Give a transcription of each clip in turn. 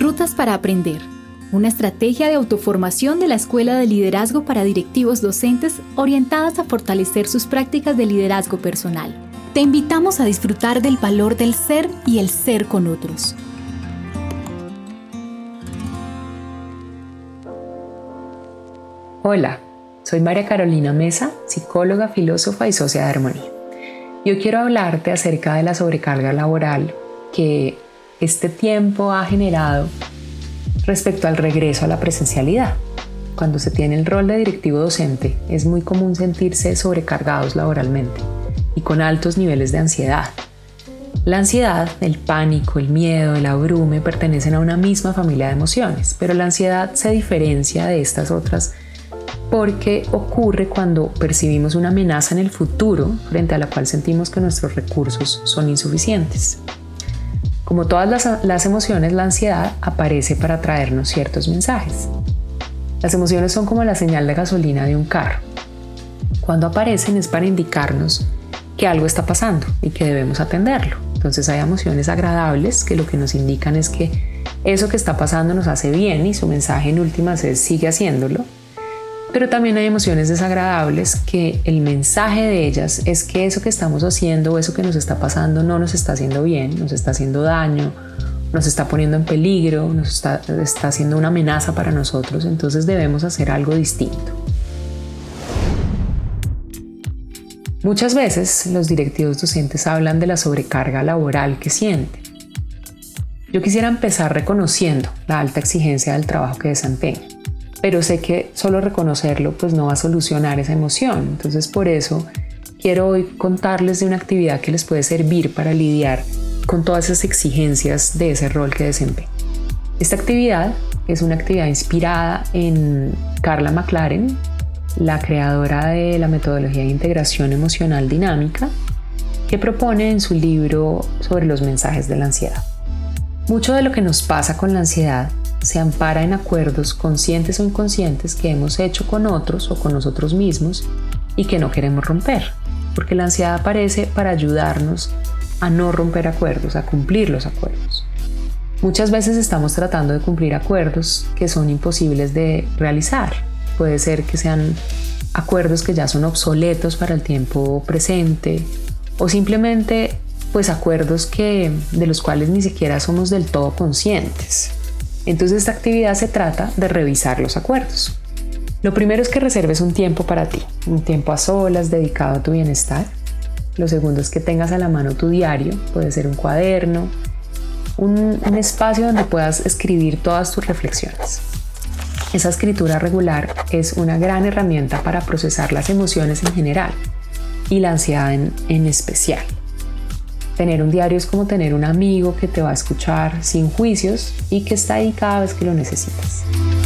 Rutas para Aprender, una estrategia de autoformación de la Escuela de Liderazgo para directivos docentes orientadas a fortalecer sus prácticas de liderazgo personal. Te invitamos a disfrutar del valor del ser y el ser con otros. Hola, soy María Carolina Mesa, psicóloga, filósofa y socia de Armonía. Yo quiero hablarte acerca de la sobrecarga laboral que este tiempo ha generado respecto al regreso a la presencialidad. Cuando se tiene el rol de directivo docente, es muy común sentirse sobrecargados laboralmente y con altos niveles de ansiedad. La ansiedad, el pánico, el miedo, el abrume pertenecen a una misma familia de emociones, pero la ansiedad se diferencia de estas otras porque ocurre cuando percibimos una amenaza en el futuro frente a la cual sentimos que nuestros recursos son insuficientes. Como todas las emociones, la ansiedad aparece para traernos ciertos mensajes. Las emociones son como la señal de gasolina de un carro. Cuando aparecen es para indicarnos que algo está pasando y que debemos atenderlo. Entonces hay emociones agradables que lo que nos indican es que eso que está pasando nos hace bien y su mensaje en últimas es sigue haciéndolo. Pero también hay emociones desagradables que el mensaje de ellas es que eso que estamos haciendo o eso que nos está pasando no nos está haciendo bien, nos está haciendo daño, nos está poniendo en peligro, nos está haciendo una amenaza para nosotros, entonces debemos hacer algo distinto. Muchas veces los directivos docentes hablan de la sobrecarga laboral que sienten. Yo quisiera empezar reconociendo la alta exigencia del trabajo que desempeñan. Pero sé que solo reconocerlo pues no va a solucionar esa emoción. Entonces por eso quiero hoy contarles de una actividad que les puede servir para lidiar con todas esas exigencias de ese rol que desempeñan. Esta actividad es una actividad inspirada en Carla McLaren, la creadora de la metodología de integración emocional dinámica, que propone en su libro sobre los mensajes de la ansiedad. Mucho de lo que nos pasa con la ansiedad se ampara en acuerdos conscientes o inconscientes que hemos hecho con otros o con nosotros mismos y que no queremos romper, porque la ansiedad aparece para ayudarnos a no romper acuerdos, a cumplir los acuerdos. Muchas veces estamos tratando de cumplir acuerdos que son imposibles de realizar. Puede ser que sean acuerdos que ya son obsoletos para el tiempo presente o simplemente pues acuerdos de los cuales ni siquiera somos del todo conscientes. Entonces esta actividad se trata de revisar los acuerdos. Lo primero es que reserves un tiempo para ti, un tiempo a solas dedicado a tu bienestar. Lo segundo es que tengas a la mano tu diario, puede ser un cuaderno, un espacio donde puedas escribir todas tus reflexiones. Esa escritura regular es una gran herramienta para procesar las emociones en general y la ansiedad en especial. Tener un diario es como tener un amigo que te va a escuchar sin juicios y que está ahí cada vez que lo necesitas.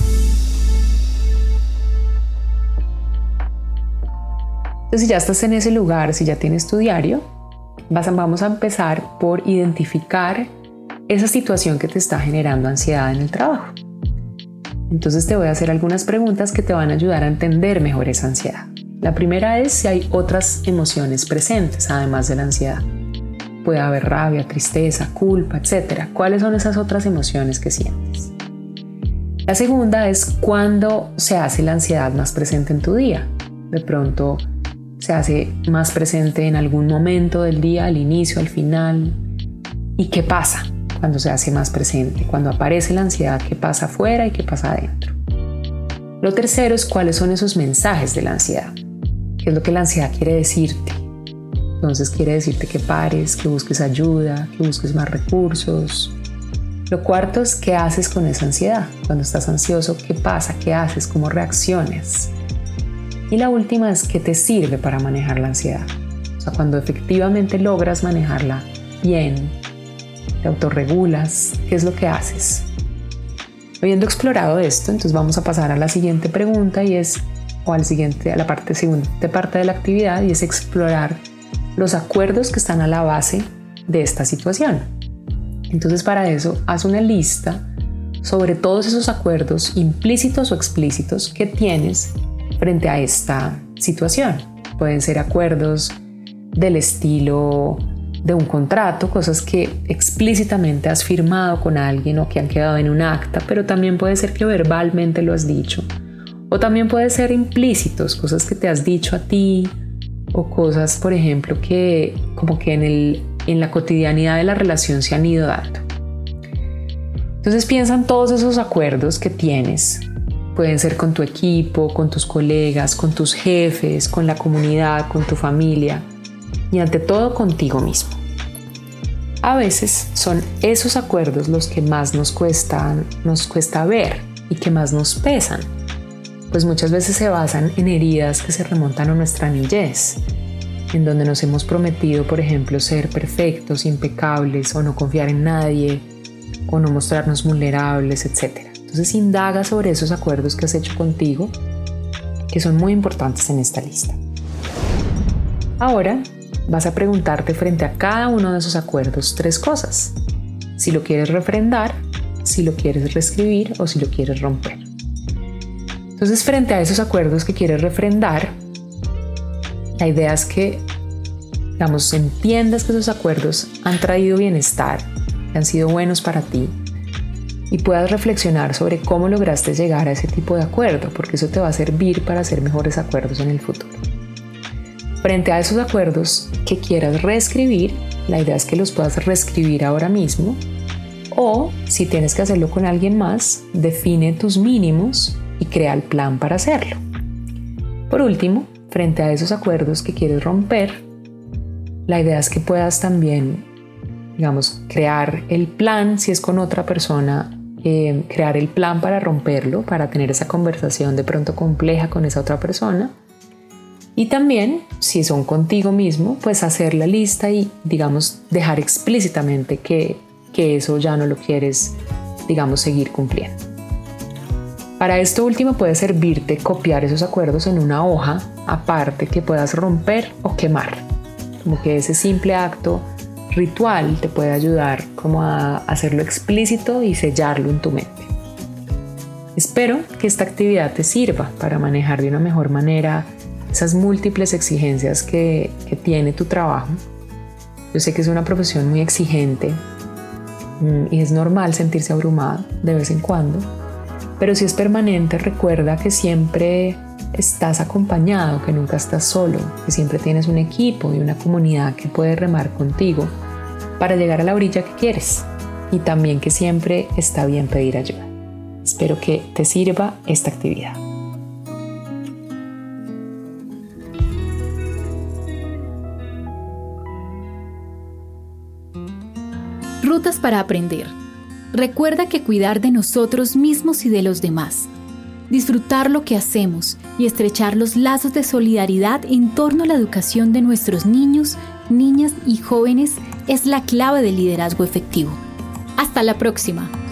Entonces, si ya estás en ese lugar, si ya tienes tu diario, vamos a empezar por identificar esa situación que te está generando ansiedad en el trabajo. Entonces te voy a hacer algunas preguntas que te van a ayudar a entender mejor esa ansiedad. La primera es si hay otras emociones presentes además de la ansiedad. Puede haber rabia, tristeza, culpa, etc. ¿Cuáles son esas otras emociones que sientes? La segunda es cuándo se hace la ansiedad más presente en tu día. De pronto se hace más presente en algún momento del día, al inicio, al final. ¿Y qué pasa cuando se hace más presente? Cuando aparece la ansiedad, ¿qué pasa afuera y qué pasa adentro? Lo tercero es cuáles son esos mensajes de la ansiedad. ¿Qué es lo que la ansiedad quiere decirte? Entonces quiere decirte que pares, que busques ayuda, que busques más recursos. Lo cuarto es qué haces con esa ansiedad. Cuando estás ansioso, ¿qué pasa? ¿Qué haces? ¿Cómo reaccionas? Y la última es qué te sirve para manejar la ansiedad. O sea, cuando efectivamente logras manejarla bien, te autorregulas, ¿qué es lo que haces? Habiendo explorado esto, entonces vamos a pasar a la siguiente pregunta a la siguiente parte de la actividad, y es explorar los acuerdos que están a la base de esta situación. Entonces para eso haz una lista sobre todos esos acuerdos implícitos o explícitos que tienes frente a esta situación. Pueden ser acuerdos del estilo de un contrato, cosas que explícitamente has firmado con alguien o que han quedado en un acta, pero también puede ser que verbalmente lo has dicho. O también puede ser implícitos, cosas que te has dicho a ti o cosas, por ejemplo, que como que en la cotidianidad de la relación se han ido dando. Entonces piensa en todos esos acuerdos que tienes. Pueden ser con tu equipo, con tus colegas, con tus jefes, con la comunidad, con tu familia y ante todo contigo mismo. A veces son esos acuerdos los que más nos cuesta ver y que más nos pesan, pues muchas veces se basan en heridas que se remontan a nuestra niñez, en donde nos hemos prometido, por ejemplo, ser perfectos, impecables o no confiar en nadie o no mostrarnos vulnerables, etc. Entonces indaga sobre esos acuerdos que has hecho contigo, que son muy importantes en esta lista. Ahora vas a preguntarte frente a cada uno de esos acuerdos 3 cosas. Si lo quieres refrendar, si lo quieres reescribir o si lo quieres romper. Entonces, frente a esos acuerdos que quieres refrendar, la idea es que, digamos, entiendas que esos acuerdos han traído bienestar, que han sido buenos para ti y puedas reflexionar sobre cómo lograste llegar a ese tipo de acuerdo, porque eso te va a servir para hacer mejores acuerdos en el futuro. Frente a esos acuerdos que quieras reescribir, la idea es que los puedas reescribir ahora mismo, o si tienes que hacerlo con alguien más, define tus mínimos y crea el plan para hacerlo. Por último, frente a esos acuerdos que quieres romper, la idea es que puedas también, digamos, crear el plan, si es con otra persona, crear el plan para romperlo, para tener esa conversación de pronto compleja con esa otra persona. Y también, si son contigo mismo, pues hacer la lista y, digamos, dejar explícitamente que eso ya no lo quieres, digamos, seguir cumpliendo. Para esto último puede servirte copiar esos acuerdos en una hoja aparte que puedas romper o quemar. Como que ese simple acto ritual te puede ayudar como a hacerlo explícito y sellarlo en tu mente. Espero que esta actividad te sirva para manejar de una mejor manera esas múltiples exigencias que tiene tu trabajo. Yo sé que es una profesión muy exigente y es normal sentirse abrumado de vez en cuando, pero si es permanente, recuerda que siempre estás acompañado, que nunca estás solo, que siempre tienes un equipo y una comunidad que puede remar contigo para llegar a la orilla que quieres, y también que siempre está bien pedir ayuda. Espero que te sirva esta actividad. Rutas para aprender. Recuerda que cuidar de nosotros mismos y de los demás, disfrutar lo que hacemos y estrechar los lazos de solidaridad en torno a la educación de nuestros niños, niñas y jóvenes es la clave del liderazgo efectivo. Hasta la próxima.